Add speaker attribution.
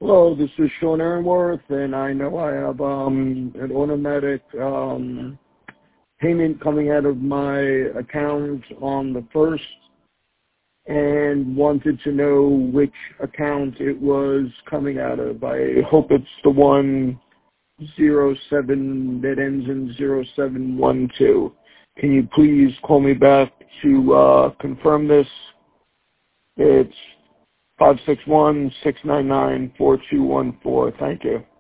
Speaker 1: Hello, this is Sean Aaronworth, and I know I have an automatic payment coming out of my account on the 1st, and wanted to know which account it was coming out of. I hope it's the 107 that ends in 0712. Can you please call me back to confirm this? It's 561-699-4214. Thank you.